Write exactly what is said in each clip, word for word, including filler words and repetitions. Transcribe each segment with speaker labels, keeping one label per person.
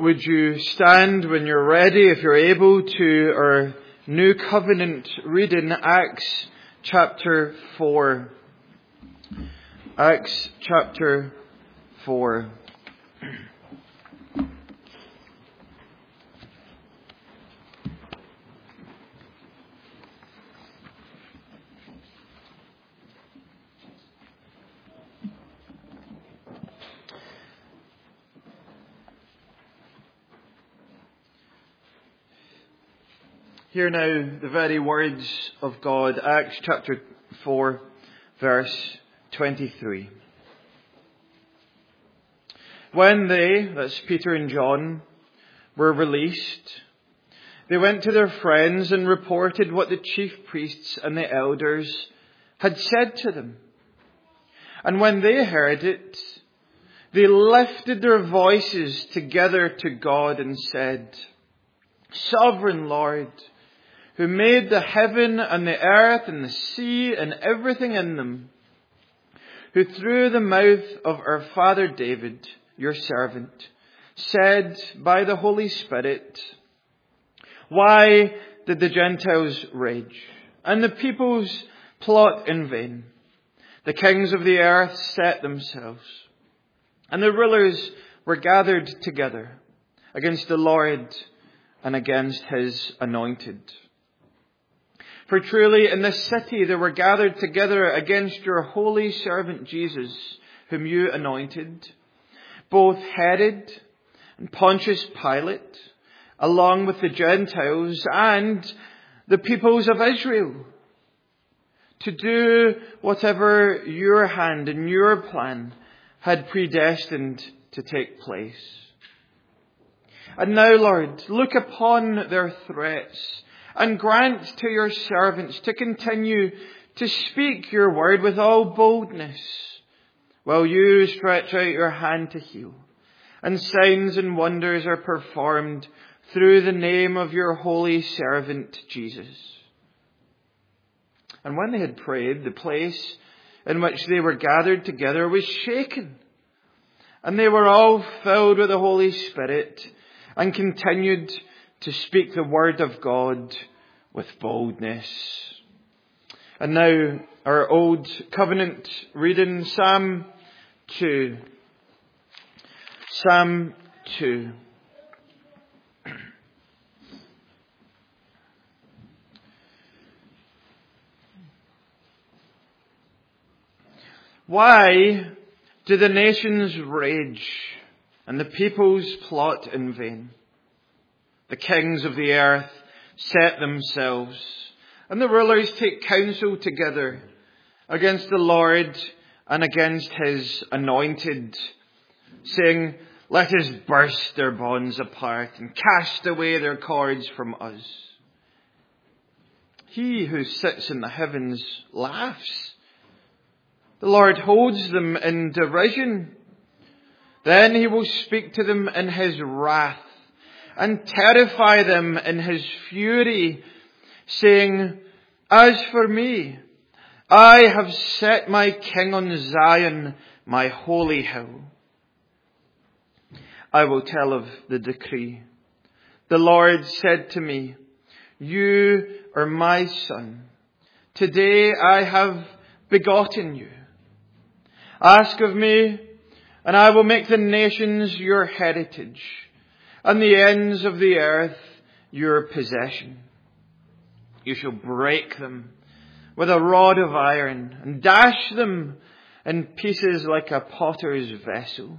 Speaker 1: would you stand when you're ready, if you're able, to our New Covenant reading, Acts chapter four. Acts chapter four. Hear now the very words of God, Acts chapter four, verse twenty-three. When they, that's Peter and John, were released, they went to their friends and reported what the chief priests and the elders had said to them. And when they heard it, they lifted their voices together to God and said, "Sovereign Lord, who made the heaven and the earth and the sea and everything in them, who through the mouth of our father David, your servant, said by the Holy Spirit, why did the Gentiles rage and the peoples plot in vain? The kings of the earth set themselves, and the rulers were gathered together against the Lord and against his anointed. For truly in this city they were gathered together against your holy servant Jesus, whom you anointed, both Herod and Pontius Pilate, along with the Gentiles and the peoples of Israel, to do whatever your hand and your plan had predestined to take place. And now, Lord, look upon their threats and grant to your servants to continue to speak your word with all boldness, while you stretch out your hand to heal, and signs and wonders are performed through the name of your holy servant Jesus." And when they had prayed, the place in which they were gathered together was shaken, and they were all filled with the Holy Spirit, and continued to speak the word of God with boldness. And now our Old Covenant reading, Psalm two. Psalm two. Why do the nations rage and the peoples plot in vain? The kings of the earth set themselves, and the rulers take counsel together against the Lord and against his anointed, saying, "Let us burst their bonds apart and cast away their cords from us." He who sits in the heavens laughs. The Lord holds them in derision. Then he will speak to them in his wrath and terrify them in his fury, saying, "As for me, I have set my king on Zion, my holy hill. I will tell of the decree. The Lord said to me, you are my son. Today I have begotten you. Ask of me, and I will make the nations your heritage, and the ends of the earth your possession. You shall break them with a rod of iron, and dash them in pieces like a potter's vessel.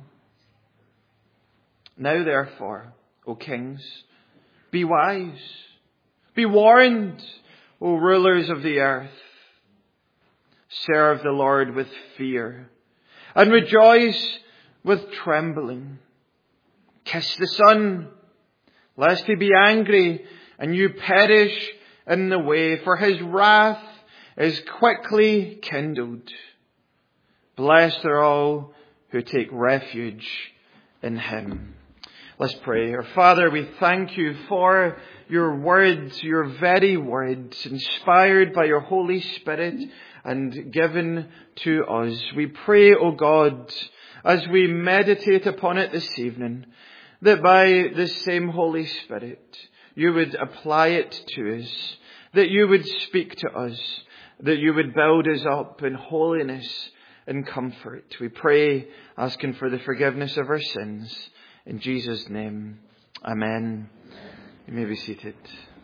Speaker 1: Now therefore, O kings, be wise. Be warned, O rulers of the earth. Serve the Lord with fear, and rejoice with trembling. Kiss the Son, lest he be angry and you perish in the way, for his wrath is quickly kindled. Blessed are all who take refuge in him. Let's pray. Our Father, we thank you for your words, your very words, inspired by your Holy Spirit and given to us. We pray, O God, as we meditate upon it this evening, that by this same Holy Spirit, you would apply it to us, that you would speak to us, that you would build us up in holiness and comfort. We pray, asking for the forgiveness of our sins. In Jesus' name, amen. You may be seated.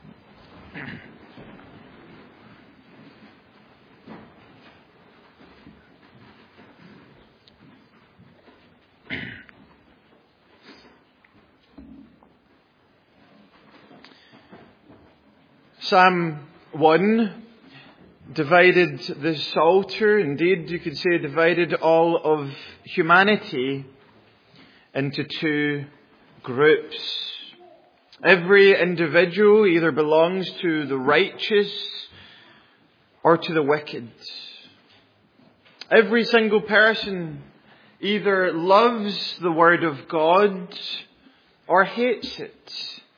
Speaker 1: Psalm one divided the Psalter, indeed you could say divided all of humanity into two groups. Every individual either belongs to the righteous or to the wicked. Every single person either loves the Word of God or hates it.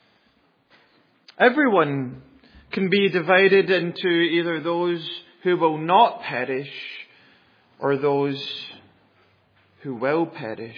Speaker 1: Everyone can be divided into either those who will not perish or those who will perish.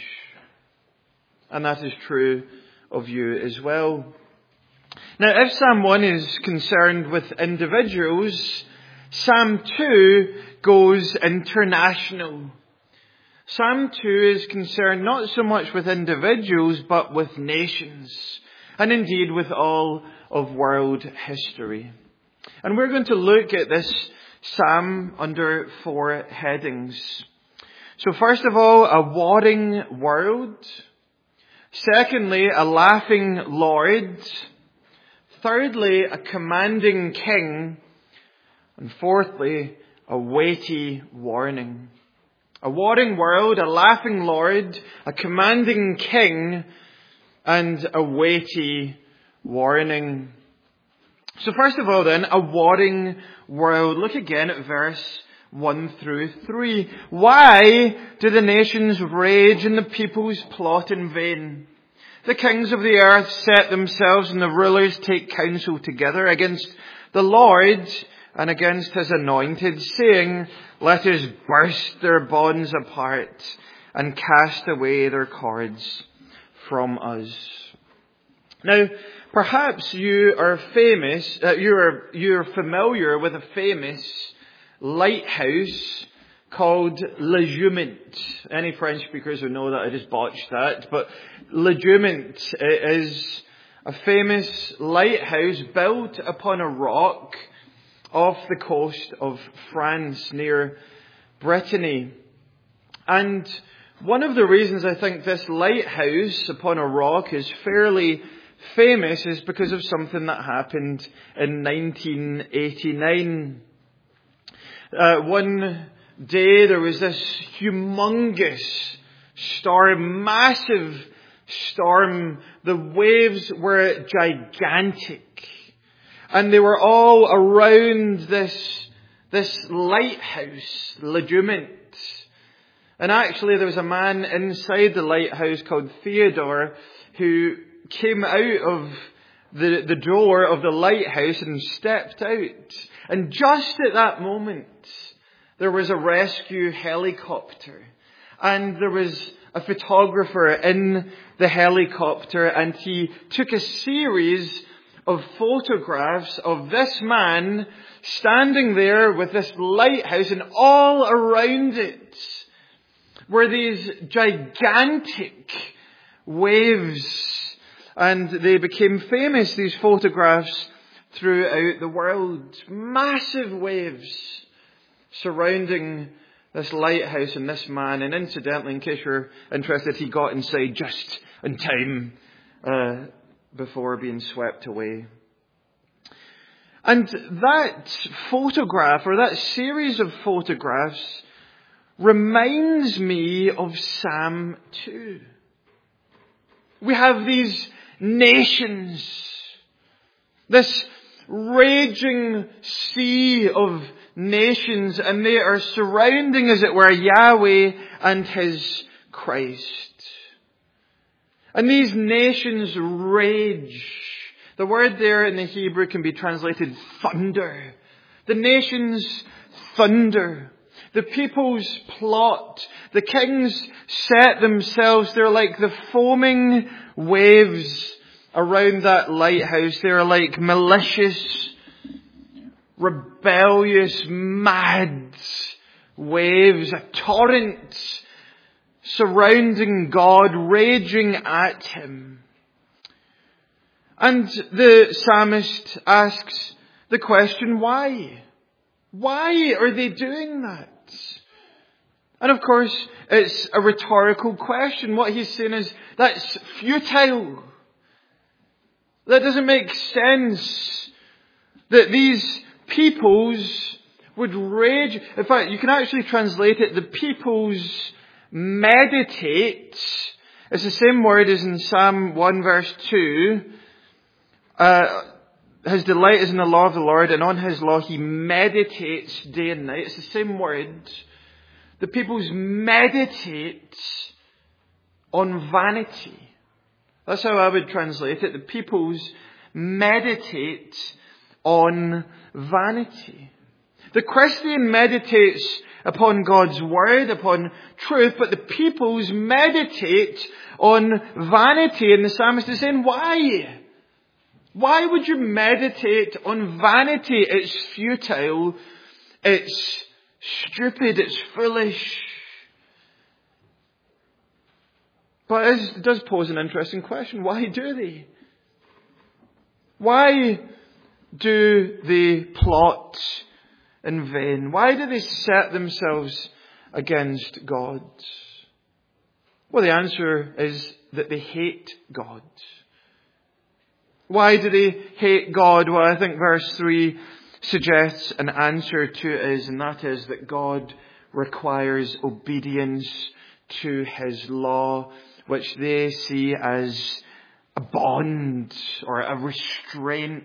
Speaker 1: And that is true of you as well. Now, if Psalm one is concerned with individuals, Psalm two goes international. Psalm two is concerned not so much with individuals, but with nations, and indeed with all of world history. And we're going to look at this psalm under four headings. So first of all, a warring world. Secondly, a laughing Lord. Thirdly, a commanding king. And fourthly, a weighty warning. A warring world, a laughing Lord, a commanding king, and a weighty warning. So first of all then, a warring world. Look again at verse one through three. Why do the nations rage and the peoples plot in vain? The kings of the earth set themselves and the rulers take counsel together against the Lord and against his anointed, saying, let us burst their bonds apart and cast away their cords from us. Now, perhaps you are famous, uh, you are you are familiar with a famous lighthouse called Le Jument. Any French speakers will know that I just botched that, but Le Jument is a famous lighthouse built upon a rock off the coast of France near Brittany. And one of the reasons I think this lighthouse upon a rock is fairly famous is because of something that happened in nineteen eighty-nine. Uh, one day there was this humongous storm, massive storm. The waves were gigantic. And they were all around this, this lighthouse, Le Jument. And actually there was a man inside the lighthouse called Theodore who came out of the, the door of the lighthouse and stepped out. And just at that moment, there was a rescue helicopter. And there was a photographer in the helicopter, and he took a series of photographs of this man standing there with this lighthouse, and all around it were these gigantic waves. And they became famous, these photographs, throughout the world. Massive waves surrounding this lighthouse and this man. And incidentally, in case you're interested, he got inside just in time uh, before being swept away. And that photograph, or that series of photographs, reminds me of Psalm two. We have these nations, this raging sea of nations, and they are surrounding, as it were, Yahweh and his Christ. And these nations rage. The word there in the Hebrew can be translated thunder. The nations thunder. The peoples plot. The kings set themselves. They're like the foaming waves around that lighthouse. They are like malicious, rebellious, mad waves, a torrent surrounding God, raging at him. And the psalmist asks the question, why? Why are they doing that? And of course, it's a rhetorical question. What he's saying is, that's futile. That doesn't make sense. That these peoples would rage. In fact, you can actually translate it, the peoples meditate. It's the same word as in Psalm one verse two. Uh, his delight is in the law of the Lord, and on his law he meditates day and night. It's the same word. The peoples meditate on vanity. That's how I would translate it. The peoples meditate on vanity. The Christian meditates upon God's word, upon truth, but the peoples meditate on vanity. And the psalmist is saying, why? Why would you meditate on vanity? It's futile. It's stupid. It's foolish. But it does pose an interesting question. Why do they? Why do they plot in vain? Why do they set themselves against God? Well, the answer is that they hate God. Why do they hate God? Well, I think verse three suggests an answer to it is, and that is that God requires obedience to his law, which they see as a bond or a restraint.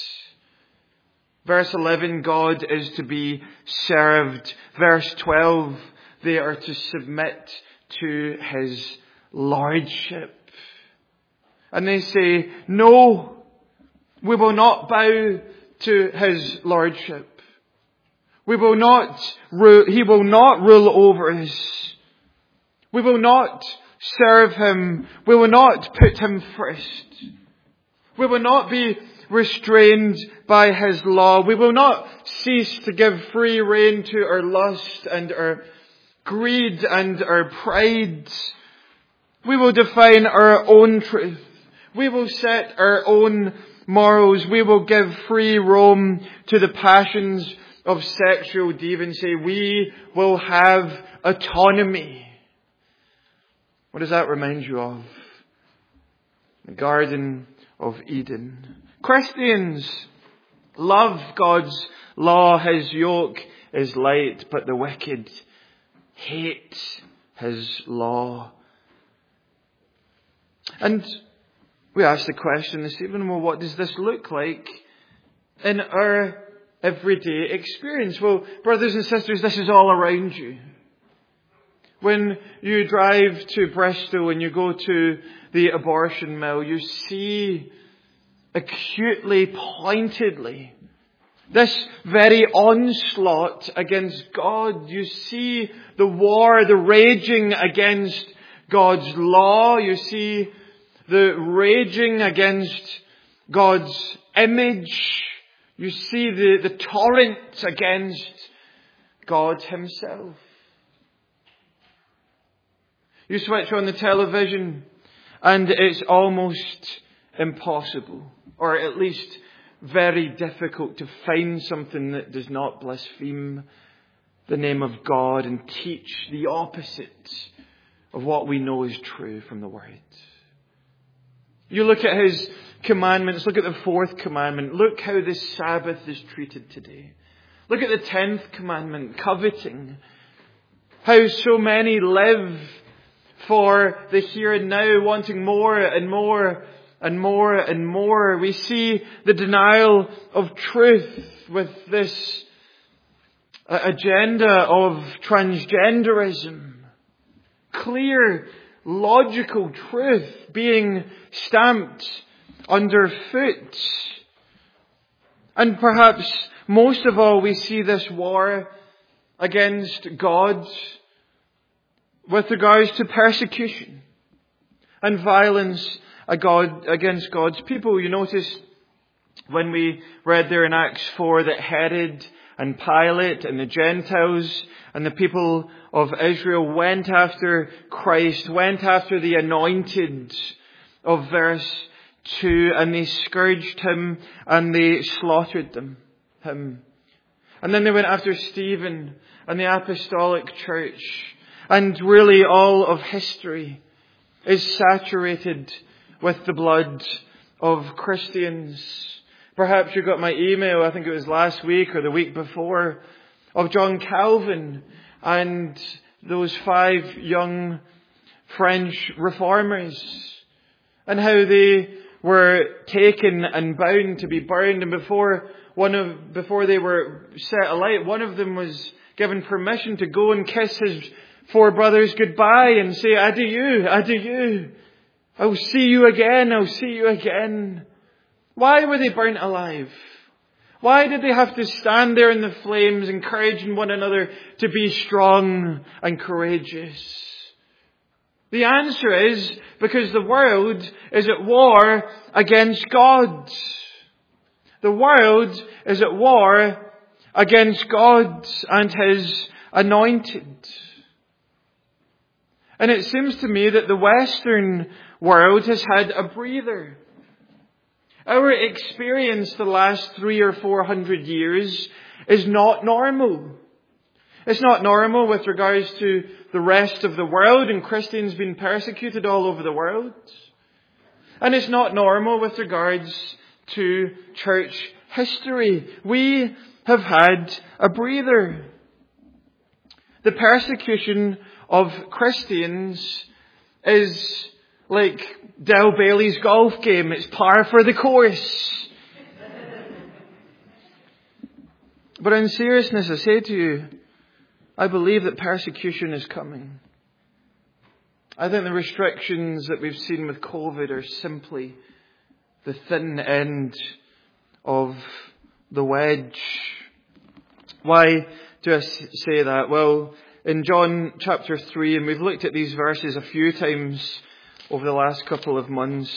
Speaker 1: Verse eleven, God is to be served. Verse twelve, they are to submit to his lordship. And they say, no, we will not bow to his lordship. We will not, ru- he will not rule over us. We will not serve him. We will not put him first. We will not be restrained by his law. We will not cease to give free rein to our lust and our greed and our pride. We will define our own truth. We will set our own morals. We will give free roam to the passions of sexual deviancy. We will have autonomy. What does that remind you of? The Garden of Eden. Christians love God's law. His yoke is light, but the wicked hate his law. And we ask the question this evening, well, what does this look like in our everyday experience? Well, brothers and sisters, this is all around you. When you drive to Bristol and you go to the abortion mill, you see acutely, pointedly, this very onslaught against God. You see the war, the raging against God's law. You see the raging against God's image. You see the, the torrent against God himself. You switch on the television and it's almost impossible, or at least very difficult, to find something that does not blaspheme the name of God and teach the opposite of what we know is true from the Word. You look at his commandments, look at the fourth commandment, look how the Sabbath is treated today. Look at the tenth commandment, coveting. How so many live for the here and now, wanting more and more and more and more. We see the denial of truth with this agenda of transgenderism. Clear, logical truth being stamped underfoot. And perhaps most of all, we see this war against God with regards to persecution and violence a God, against God's people. You notice when we read there in Acts four that Herod and Pilate and the Gentiles and the people of Israel went after Christ, went after the anointed of verse two, and they scourged him and they slaughtered them, him. And then they went after Stephen and the apostolic church. And really all of history is saturated with the blood of Christians. Perhaps you got my email, I think it was last week or the week before, of John Calvin and those five young French reformers, and how they were taken and bound to be burned, and before one of before they were set alight, one of them was given permission to go and kiss his four brothers goodbye and say, "Adieu, adieu. I'll see you again, I'll see you again." Why were they burnt alive? Why did they have to stand there in the flames, encouraging one another to be strong and courageous? The answer is because the world is at war against God. The world is at war against God and His anointed. And it seems to me that the Western world has had a breather. Our experience the last three or four hundred years is not normal. It's not normal with regards to the rest of the world and Christians being persecuted all over the world. And it's not normal with regards to church history. We have had a breather. The persecution of Christians is like Del Bailey's golf game. It's par for the course. But in seriousness, I say to you, I believe that persecution is coming. I think the restrictions that we've seen with COVID are simply the thin end of the wedge. Why do I say that? Well, in John chapter three, and we've looked at these verses a few times over the last couple of months.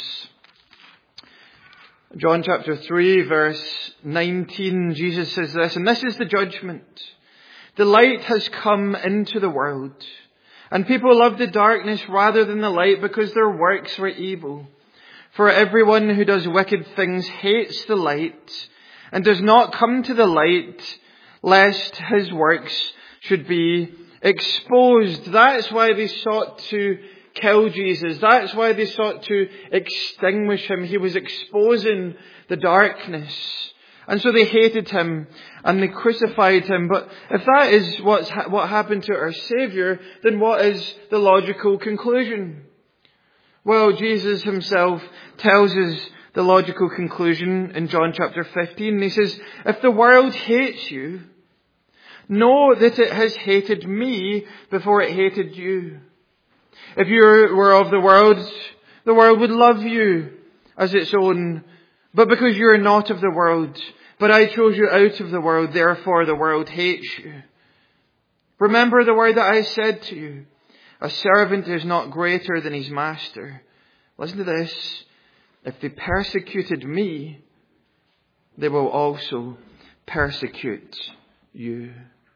Speaker 1: John chapter three, verse nineteen, Jesus says this, "And this is the judgment. The light has come into the world, and people love the darkness rather than the light because their works were evil. For everyone who does wicked things hates the light and does not come to the light, lest his works should be exposed." That's why they sought to kill Jesus. That's why they sought to extinguish him. He was exposing the darkness. And so they hated him and they crucified him. But if that is what's ha- what happened to our Saviour, then what is the logical conclusion? Well, Jesus himself tells us the logical conclusion in John chapter fifteen. He says, "If the world hates you, know that it has hated me before it hated you. If you were of the world, the world would love you as its own. But because you are not of the world, but I chose you out of the world, therefore the world hates you. Remember the word that I said to you. A servant is not greater than his master." Listen to this. "If they persecuted me, they will also persecute you."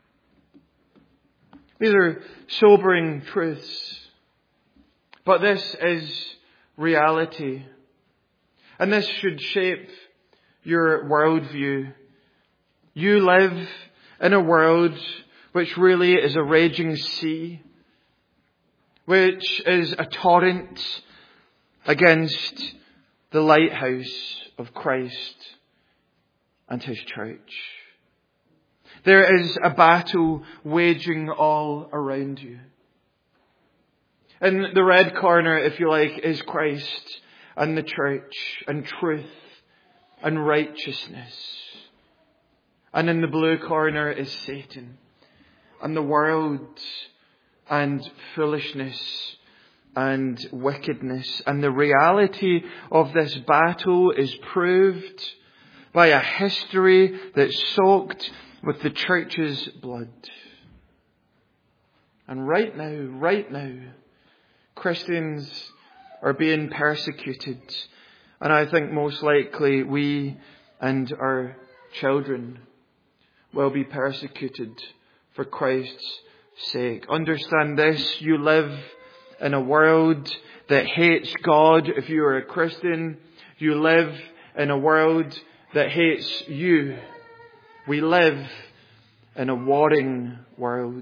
Speaker 1: These are sobering truths. But this is reality. And this should shape your worldview. You live in a world which really is a raging sea, which is a torrent against the lighthouse of Christ and His church. There is a battle waging all around you. In the red corner, if you like, is Christ and the church and truth and righteousness. And in the blue corner is Satan and the world and foolishness and wickedness. And the reality of this battle is proved by a history that's soaked with the church's blood. And right now, right now, Christians are being persecuted. And I think most likely we and our children will be persecuted for Christ's sake. Understand this, you live in a world that hates God if you are a Christian. You live in a world that hates you. We live in a warring world.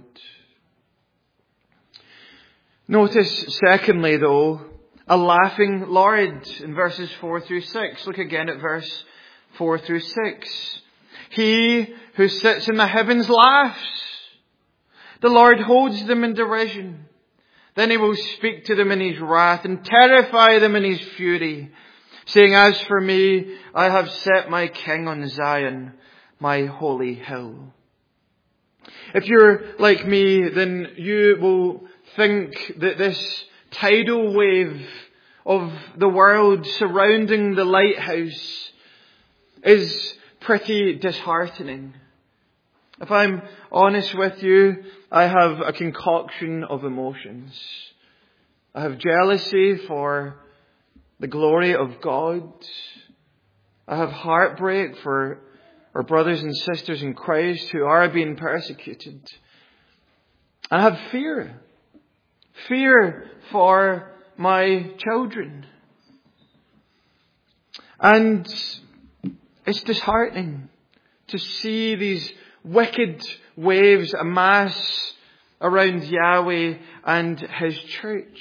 Speaker 1: Notice, secondly, though, a laughing Lord in verses four through six. Look again at verse four through six. He who sits in the heavens laughs. The Lord holds them in derision. Then he will speak to them in his wrath and terrify them in his fury, saying, as for me, I have set my king on Zion, my holy hill. If you're like me, then you will think that this tidal wave of the world surrounding the lighthouse is pretty disheartening. If I'm honest with you, I have a concoction of emotions. I have jealousy for the glory of God. I have heartbreak for our brothers and sisters in Christ who are being persecuted. I have fear. Fear for my children. And it's disheartening to see these wicked waves amass around Yahweh and His church.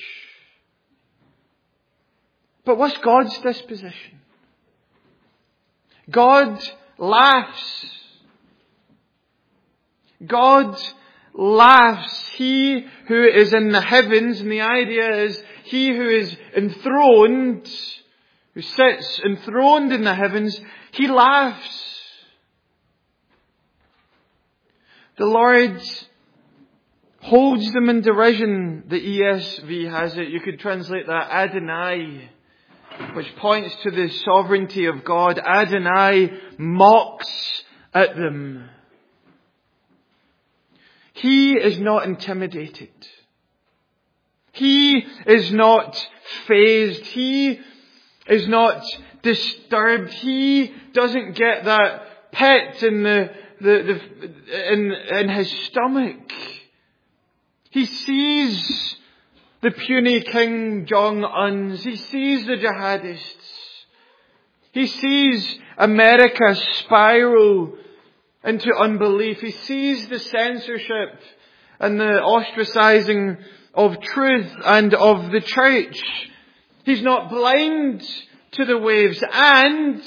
Speaker 1: But what's God's disposition? God laughs. God laughs. He who is in the heavens, and the idea is He who is enthroned, who sits enthroned in the heavens, He laughs. The Lord holds them in derision. The E S V has it. You could translate that Adonai, which points to the sovereignty of God. Adonai mocks at them. He is not intimidated. He is not fazed. He is not disturbed. He doesn't get that pit in the, the, the in, in his stomach. He sees the puny King Jong-uns. He sees the jihadists. He sees America spiral into unbelief. He sees the censorship and the ostracizing of truth and of the church. He's not blind to the waves, and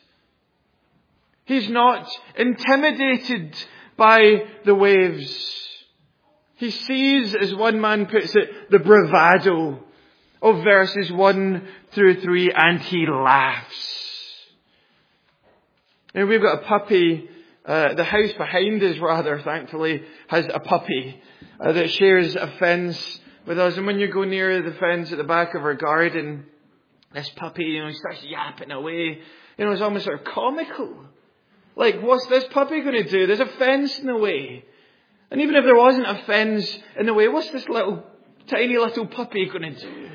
Speaker 1: he's not intimidated by the waves. He sees, as one man puts it, the bravado of verses one through three, and he laughs. And we've got a puppy. Uh, the house behind us, rather, thankfully, has a puppy uh, that shares a fence with us. And when you go near the fence at the back of our garden, this puppy, you know, starts yapping away. You know, it's almost sort of comical. Like, what's this puppy going to do? There's a fence in the way. And even if there wasn't a fence in the way, what's this little, tiny little puppy going to do?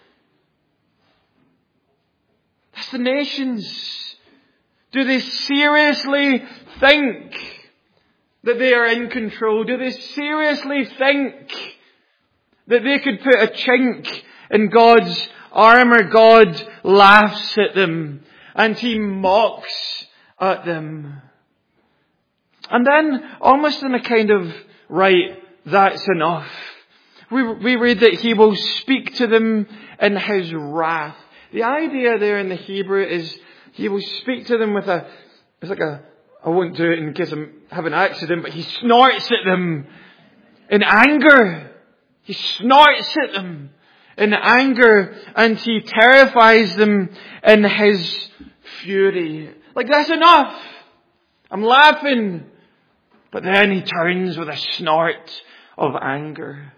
Speaker 1: That's the nations. Do they seriously think that they are in control? Do they seriously think that they could put a chink in God's armour? God laughs at them and He mocks at them. And then, almost in a kind of, right, that's enough, we, we read that He will speak to them in His wrath. The idea there in the Hebrew is He will speak to them with a, it's like a, I won't do it in case I have an accident, but He snorts at them in anger. He snorts at them in anger, and He terrifies them in His fury. Like, that's enough. I'm laughing. But then He turns with a snort of anger.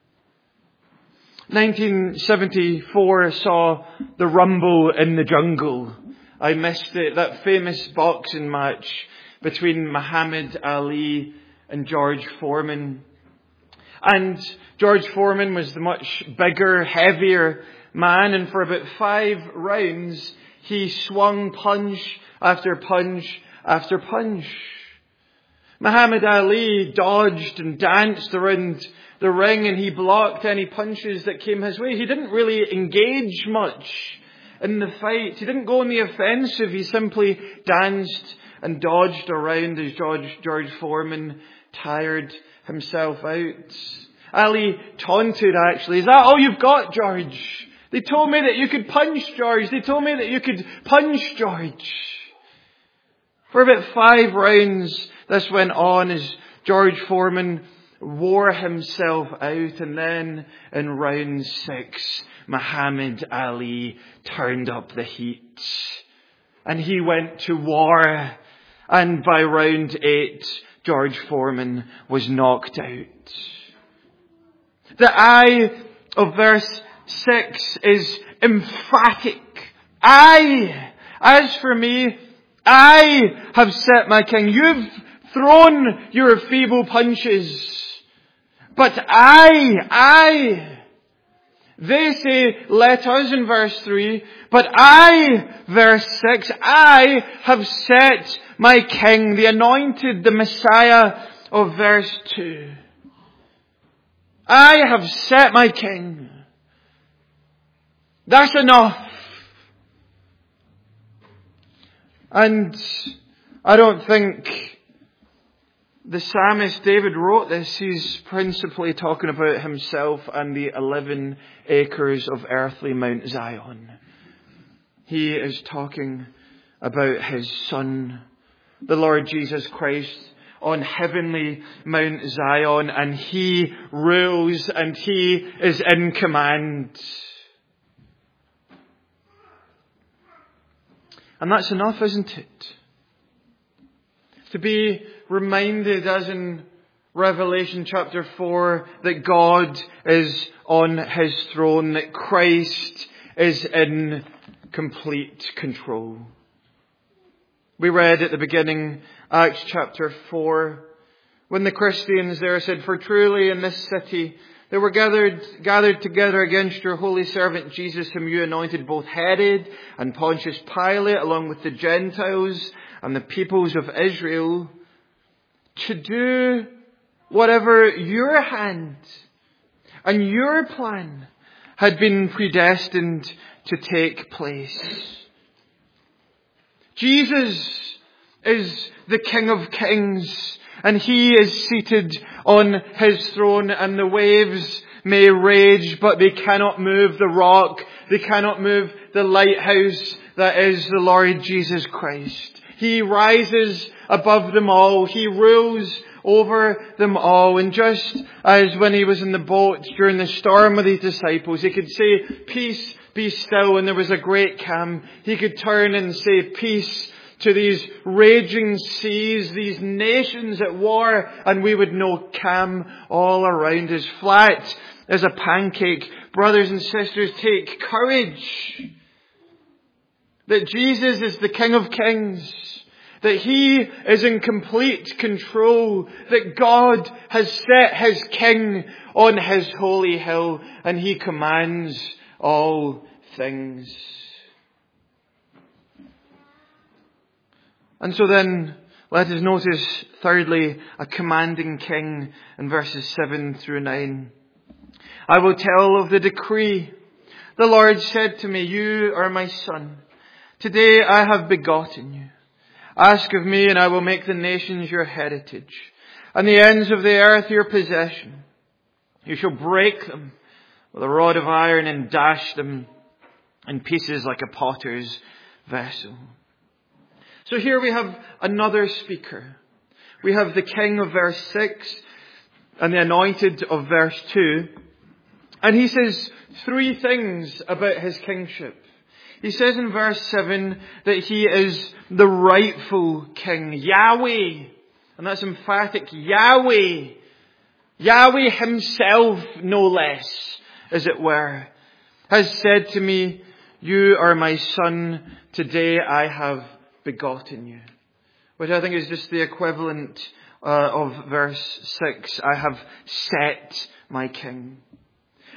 Speaker 1: nineteen seventy-four saw the Rumble in the Jungle. I missed it. That famous boxing match between Muhammad Ali and George Foreman. And George Foreman was the much bigger, heavier man, and for about five rounds he swung punch after punch after punch. Muhammad Ali dodged and danced around the ring, and he blocked any punches that came his way. He didn't really engage much in the fight. He didn't go on the offensive. He simply danced and dodged around as George, George Foreman tired himself out. Ali taunted, actually, "Is that all you've got, George? They told me that you could punch, George. They told me that you could punch, George." For about five rounds, this went on as George Foreman wore himself out. And then in round six, Muhammad Ali turned up the heat. And he went to war. And by round eight, George Foreman was knocked out. The I of verse six is emphatic. I, as for me, I have set my king. You've thrown your feeble punches. But I, I, they say, let us in verse three. But I, verse six, I have set my king, the anointed, the Messiah of verse two. I have set my king. That's enough. And I don't think the psalmist David wrote this. He's principally talking about himself and the eleven acres of earthly Mount Zion. He is talking about his Son, the Lord Jesus Christ, on heavenly Mount Zion, and He rules and He is in command. And that's enough, isn't it? To be reminded, as in Revelation chapter four, that God is on His throne, that Christ is in complete control. We read at the beginning, Acts chapter four, when the Christians there said, "For truly in this city they were gathered, gathered together against your holy servant Jesus, whom you anointed, both Herod and Pontius Pilate, along with the Gentiles and the peoples of Israel, to do whatever your hand and your plan had been predestined to take place." Jesus is the King of Kings, and He is seated on His throne, and the waves may rage, but they cannot move the rock. They cannot move the lighthouse that is the Lord Jesus Christ. He rises above them all. He rules over them all. And just as when He was in the boat during the storm with His disciples, He could say, "Peace, be still," and there was a great calm. He could turn and say, "Peace," to these raging seas, these nations at war, and we would know calm all around us, flat as a pancake. Brothers and sisters, take courage that Jesus is the King of Kings, that He is in complete control, that God has set His King on His holy hill, and He commands all things. And so then, let us notice, thirdly, a commanding King in verses seven through nine. "I will tell of the decree. The Lord said to me, 'You are my son. Today I have begotten you. Ask of me, and I will make the nations your heritage, and the ends of the earth your possession. You shall break them with a rod of iron and dash them in pieces like a potter's vessel.'" So here we have another speaker. We have the King of verse six and the anointed of verse two. And he says three things about his kingship. He says in verse seven that he is the rightful king, Yahweh. And that's emphatic, Yahweh. Yahweh Himself, no less, as it were, has said to me, "You are my son. Today I have begotten you." Which I think is just the equivalent uh, of verse six. I have set my king.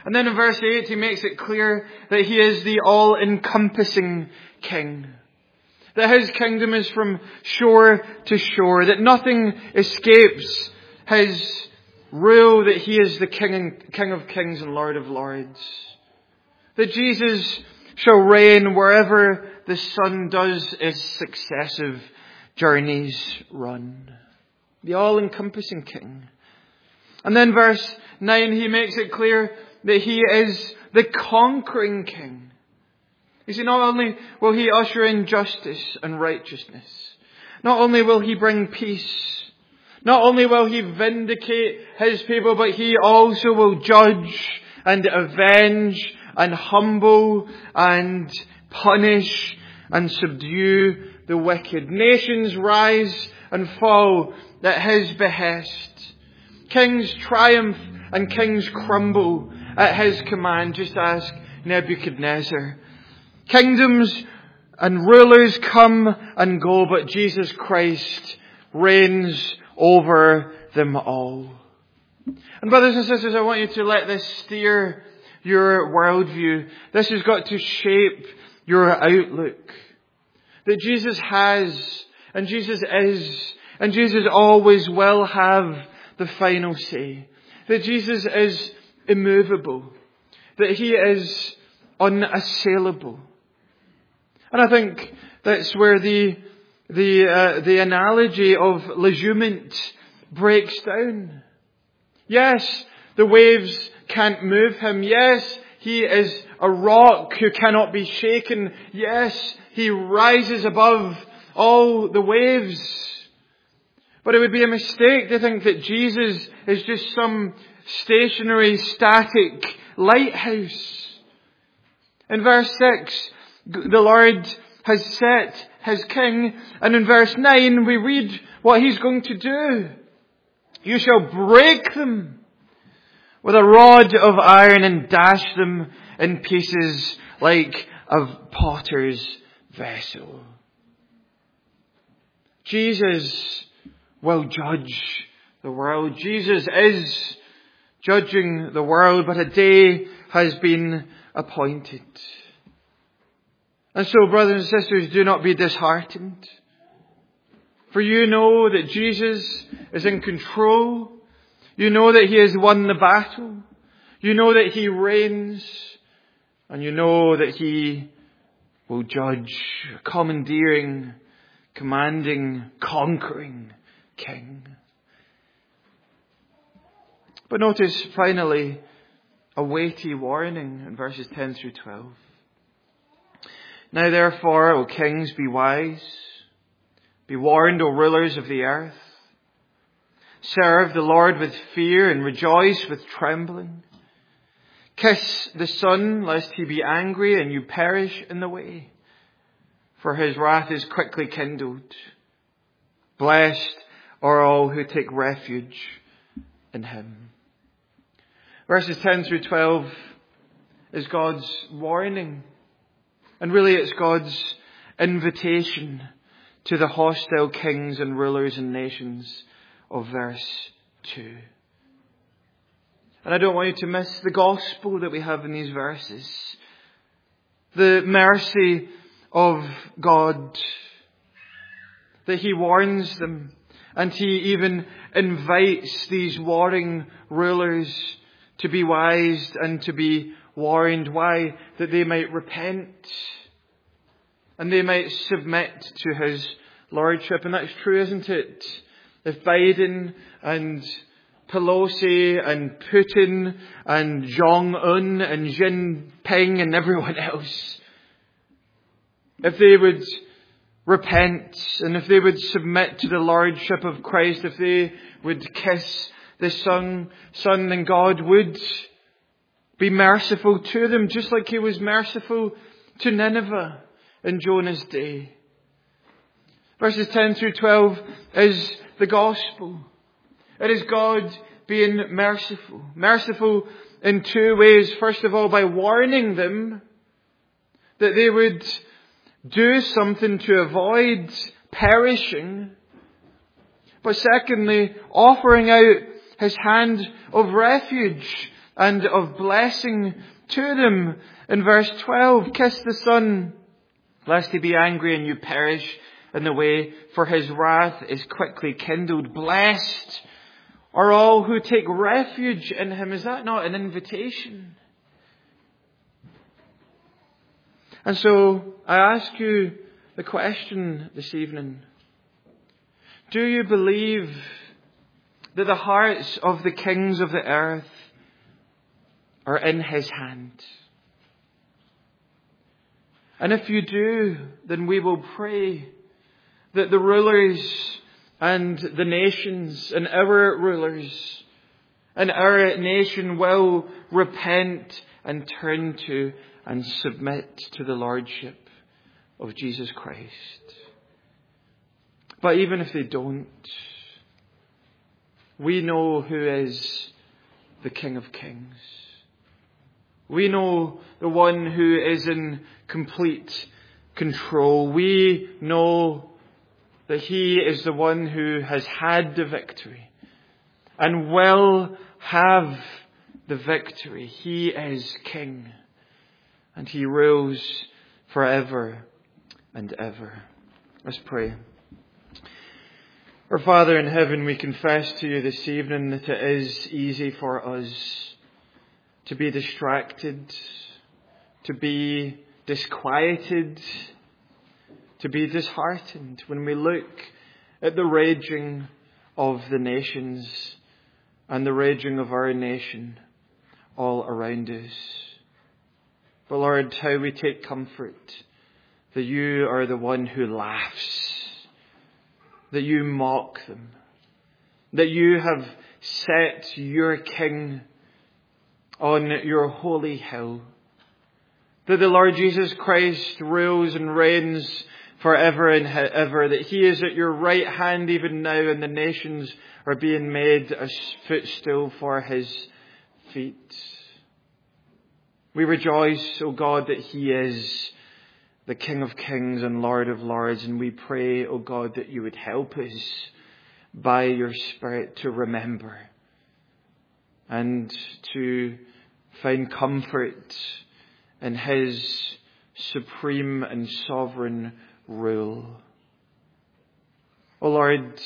Speaker 1: And then in verse eight, he makes it clear that he is the all-encompassing king. That his kingdom is from shore to shore. That nothing escapes his rule. That he is the king, and, king of kings and Lord of lords. That Jesus shall reign wherever the sun does its successive journeys run. The all-encompassing king. And then verse nine, he makes it clear that he is the conquering king. You see, not only will he usher in justice and righteousness, not only will he bring peace, not only will he vindicate his people, but he also will judge and avenge and humble and punish and subdue the wicked. Nations rise and fall at his behest. Kings triumph and kings crumble at his command. Just ask Nebuchadnezzar. Kingdoms and rulers come and go, but Jesus Christ reigns over them all. And brothers and sisters, I want you to let this steer your worldview. This has got to shape your outlook. That Jesus has, and Jesus is, and Jesus always will have the final say. That Jesus is immovable. That he is unassailable. And I think that's where the the uh, the analogy of legument breaks down. Yes, the waves can't move him. Yes, he is a rock who cannot be shaken. Yes, he rises above all the waves. But it would be a mistake to think that Jesus is just some stationary, static lighthouse. In verse six, the Lord has set his king, and in verse nine we read what he's going to do. You shall break them with a rod of iron and dash them in pieces like a potter's vessel. Jesus will judge the world. Jesus is judging the world, but a day has been appointed. And so, brothers and sisters, do not be disheartened. For you know that Jesus is in control. You know that he has won the battle. You know that he reigns. And you know that he will judge, a commandeering, commanding, conquering king. But notice finally a weighty warning in verses ten through twelve. Now therefore, O kings, be wise. Be warned, O rulers of the earth. Serve the Lord with fear and rejoice with trembling. Kiss the Son, lest he be angry and you perish in the way. For his wrath is quickly kindled. Blessed are all who take refuge in him. Verses ten through twelve is God's warning. And really it's God's invitation to the hostile kings and rulers and nations of verse two. And I don't want you to miss the gospel that we have in these verses. The mercy of God. That he warns them. And he even invites these warring rulers to be wise and to be warned. Why? That they might repent. And they might submit to his lordship. And that's true, isn't it? If Biden and Pelosi and Putin and Jong-un and Jinping and everyone else, if they would repent and if they would submit to the lordship of Christ, if they would kiss the Son, Son, then God would be merciful to them, just like he was merciful to Nineveh in Jonah's day. Verses ten through twelve is the gospel. It is God being merciful. Merciful in two ways. First of all, by warning them that they would do something to avoid perishing. But secondly, offering out his hand of refuge and of blessing to them. In verse twelve, kiss the Son, lest he be angry and you perish in the way, for his wrath is quickly kindled. Blessed are all who take refuge in him. Is that not an invitation? And so I ask you the question this evening. Do you believe that the hearts of the kings of the earth are in his hand? And if you do, then we will pray that the rulers and the nations and our rulers and our nation will repent and turn to and submit to the lordship of Jesus Christ. But even if they don't, we know who is the King of Kings. We know the one who is in complete control. We know that he is the one who has had the victory and will have the victory. He is King and he rules forever and ever. Let's pray. Our Father in heaven, we confess to you this evening that it is easy for us to be distracted, to be disquieted, to be disheartened when we look at the raging of the nations and the raging of our nation all around us. But Lord, how we take comfort that you are the one who laughs, that you mock them, that you have set your King on your holy hill, that the Lord Jesus Christ rules and reigns forever and ever, that he is at your right hand even now and the nations are being made a footstool for his feet. We rejoice, O God, that he is the King of Kings and Lord of Lords, and we pray, O God, that you would help us by your Spirit to remember and to find comfort in his supreme and sovereign rule. O Lord,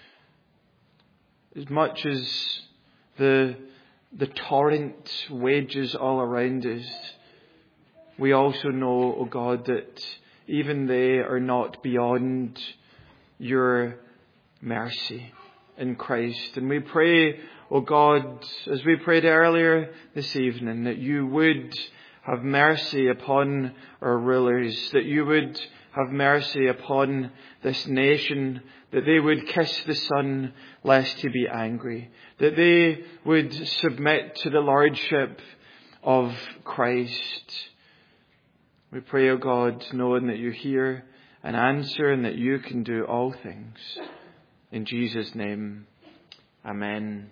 Speaker 1: as much as the, the torrent wages all around us, we also know, O God, that even they are not beyond your mercy in Christ. And we pray, O God, as we prayed earlier this evening, that you would have mercy upon our rulers, that you would have mercy upon this nation, that they would kiss the Son lest he be angry, that they would submit to the lordship of Christ. We pray, O God, knowing that you hear and answer and that you can do all things. In Jesus' name, amen.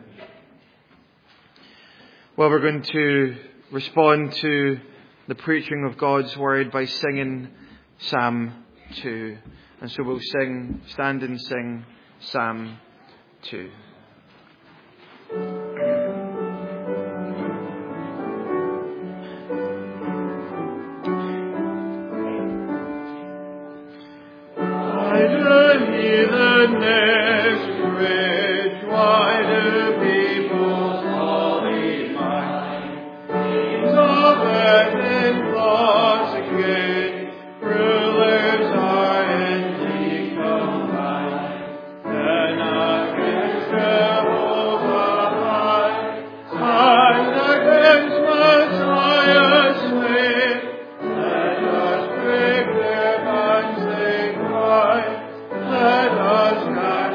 Speaker 1: Well, we're going to respond to the preaching of God's word by singing Psalm two. And so we'll sing, stand and sing Psalm two.
Speaker 2: Let us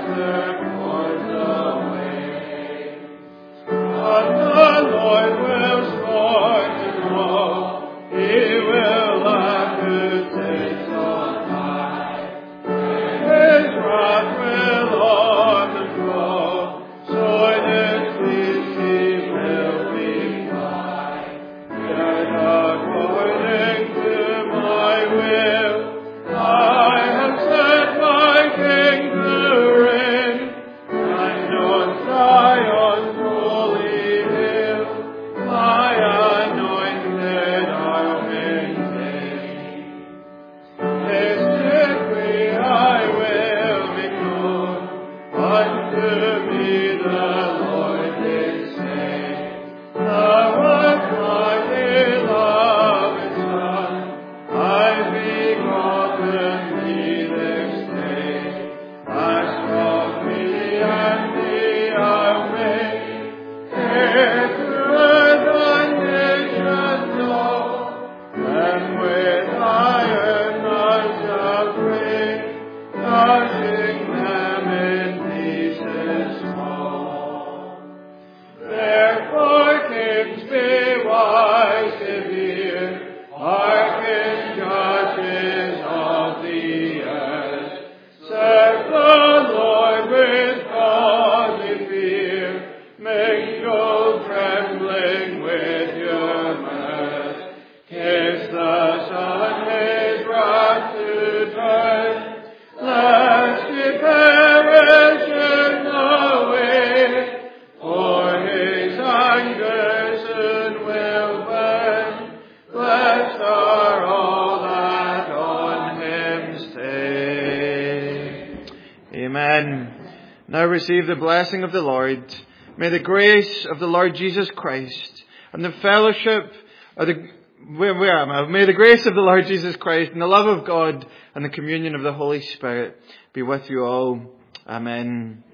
Speaker 1: Amen. Now receive the blessing of the Lord. May the grace of the Lord Jesus Christ and the fellowship of the, where, where am I? May the grace of the Lord Jesus Christ and the love of God and the communion of the Holy Spirit be with you all. Amen.